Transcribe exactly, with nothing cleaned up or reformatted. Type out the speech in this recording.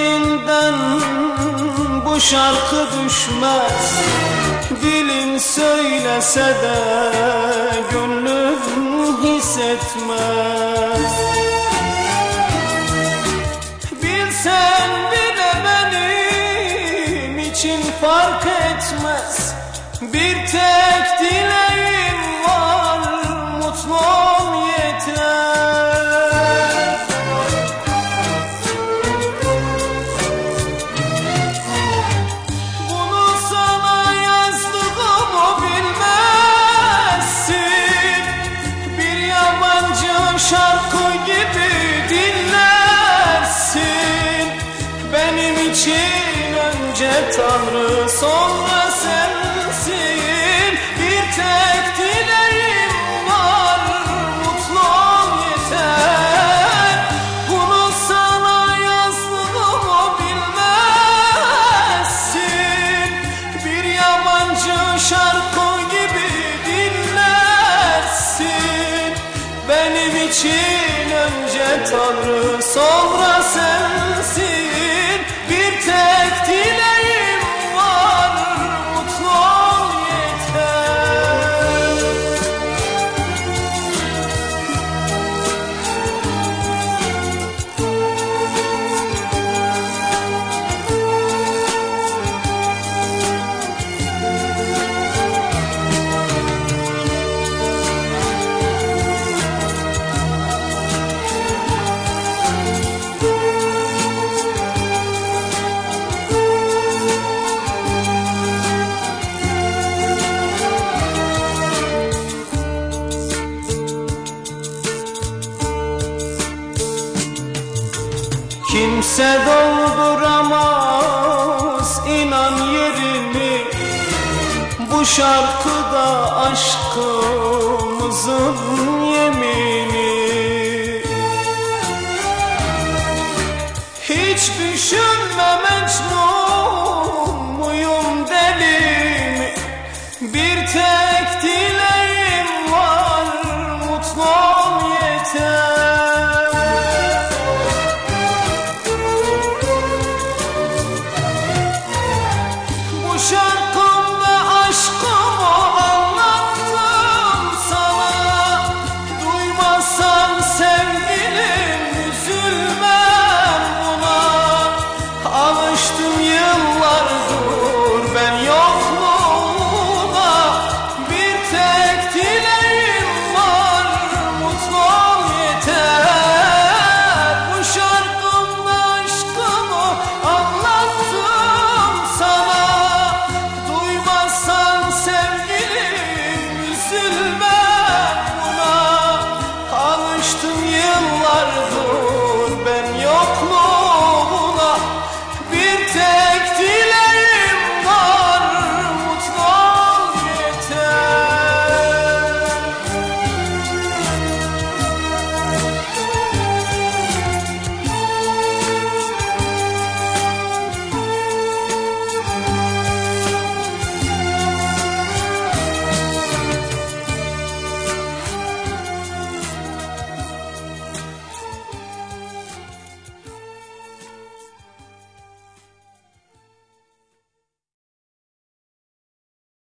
dilinden bu şarkı düşmez. Dilin söylese de gönlüm hissetmez. Bilsen bile benim için fark etmez. Bir tek dileğim var, mutlu ol yeter. Bunu sana yazdığımı bilmezsin. Bir yabancı şarkı gibi dinlersin. Benim için önce Tanrı, sonra sensin. Bir tek dileğim var, mutlu ol yeter. Bunu sana yazdığımı bilmezsin. Bir yabancı şarkı gibi dinlersin. Benim için önce Tanrı, sonra sensin. Bir tek dileğim var, mutlu ol yeter. Kimse dolduramaz inan yerini, bu şarkıda aşkımızın yemini. Hiç düşünme Mecnun,